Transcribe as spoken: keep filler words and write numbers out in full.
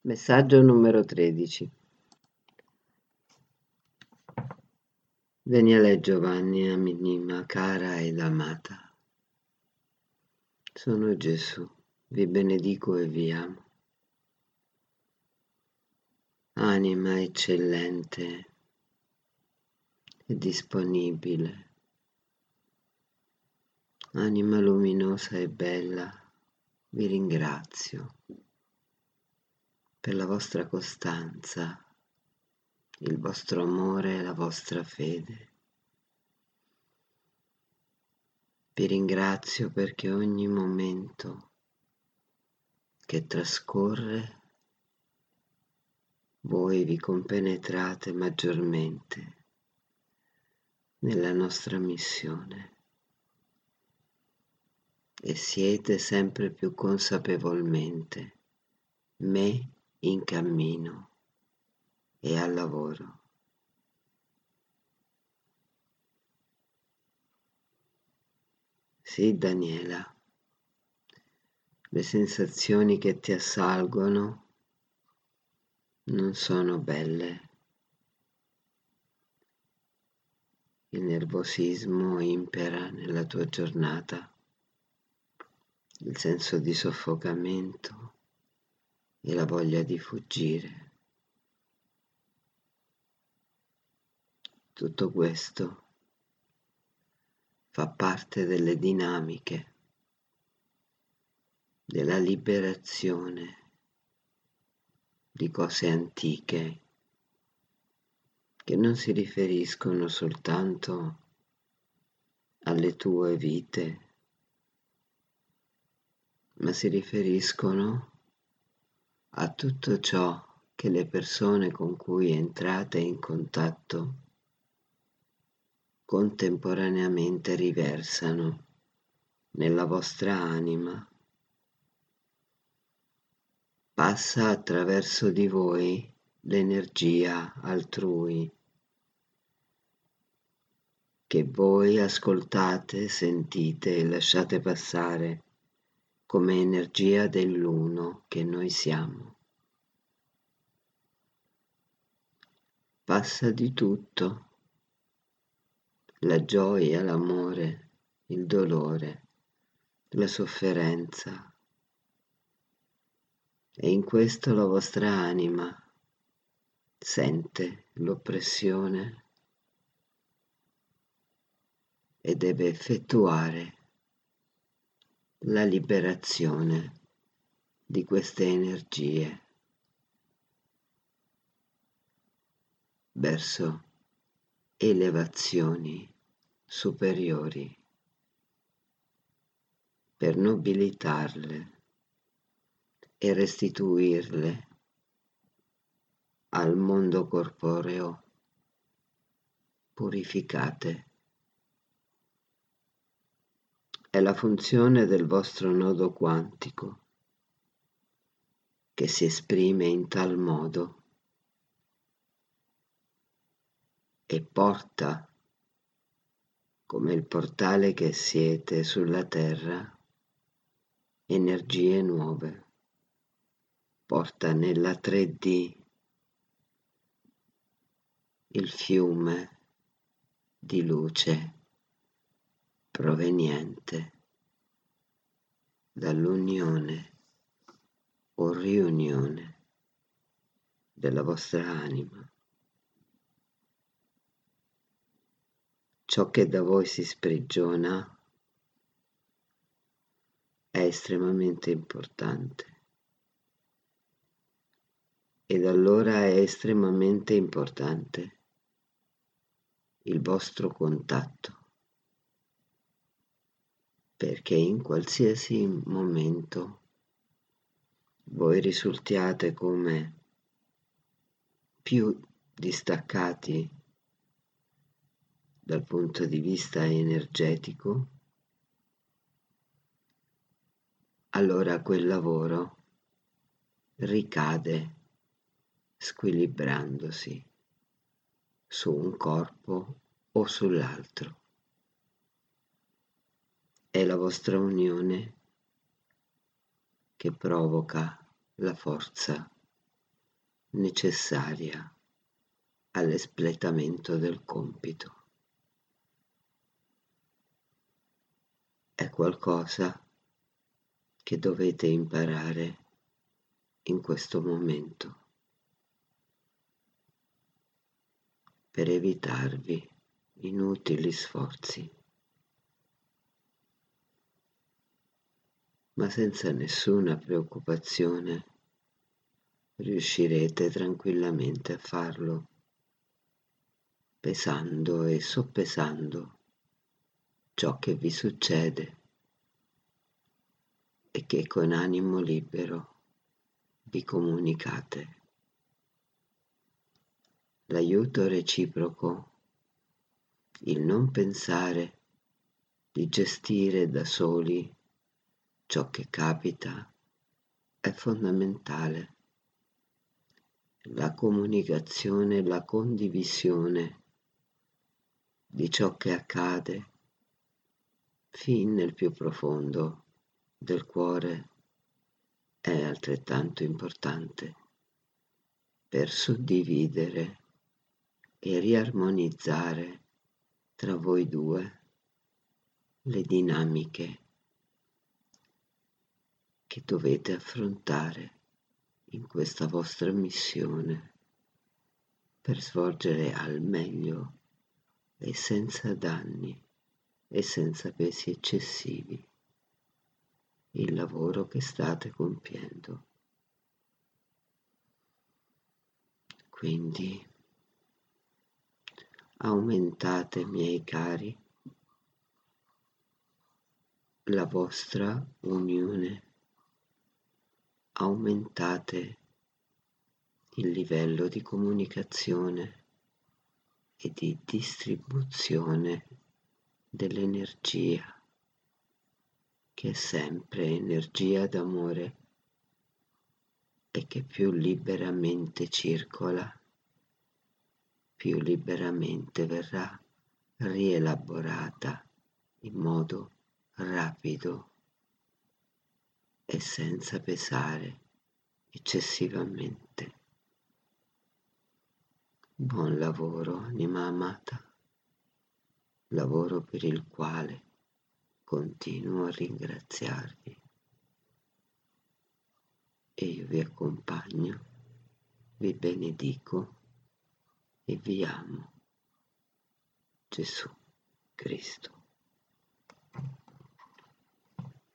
Messaggio numero tredici. Daniele Giovanni, anima cara ed amata. Sono Gesù, vi benedico e vi amo. Anima eccellente e disponibile, anima luminosa e bella, vi ringrazio per la vostra costanza, il vostro amore e la vostra fede. Vi ringrazio perché ogni momento che trascorre voi vi compenetrate maggiormente nella nostra missione e siete sempre più consapevolmente me in cammino e al lavoro. Sì, Daniela, le sensazioni che ti assalgono non sono belle. Il nervosismo impera nella tua giornata, il senso di soffocamento e la voglia di fuggire. Tutto questo fa parte delle dinamiche della liberazione di cose antiche che non si riferiscono soltanto alle tue vite, ma si riferiscono a tutto ciò che le persone con cui entrate in contatto contemporaneamente riversano nella vostra anima. Passa attraverso di voi l'energia altrui che voi ascoltate, sentite e lasciate passare come energia dell'uno che noi siamo. Passa di tutto, la gioia, l'amore, il dolore, la sofferenza, e in questo la vostra anima sente l'oppressione e deve effettuare la liberazione di queste energie verso elevazioni superiori per nobilitarle e restituirle al mondo corporeo purificate. È la funzione del vostro nodo quantico che si esprime in tal modo e porta, come il portale che siete sulla terra, energie nuove. Porta nella tre D il fiume di luce proveniente dall'unione o riunione della vostra anima. Ciò che da voi si sprigiona è estremamente importante ed allora è estremamente importante il vostro contatto, perché in qualsiasi momento voi risultiate come più distaccati dal punto di vista energetico, allora quel lavoro ricade squilibrandosi su un corpo o sull'altro. È la vostra unione che provoca la forza necessaria all'espletamento del compito. È qualcosa che dovete imparare in questo momento per evitarvi inutili sforzi, ma senza nessuna preoccupazione riuscirete tranquillamente a farlo, pesando e soppesando ciò che vi succede e che con animo libero vi comunicate. L'aiuto reciproco, il non pensare di gestire da soli ciò che capita, è fondamentale. La comunicazione, la condivisione di ciò che accade fin nel più profondo del cuore è altrettanto importante per suddividere e riarmonizzare tra voi due le dinamiche che dovete affrontare in questa vostra missione per svolgere al meglio e senza danni e senza pesi eccessivi il lavoro che state compiendo. Quindi aumentate, miei cari, la vostra unione, aumentate il livello di comunicazione e di distribuzione dell'energia, che è sempre energia d'amore e che più liberamente circola, più liberamente verrà rielaborata in modo rapido e senza pesare eccessivamente. Buon lavoro, anima amata, lavoro per il quale continuo a ringraziarvi e io vi accompagno, vi benedico e vi amo. Gesù Cristo.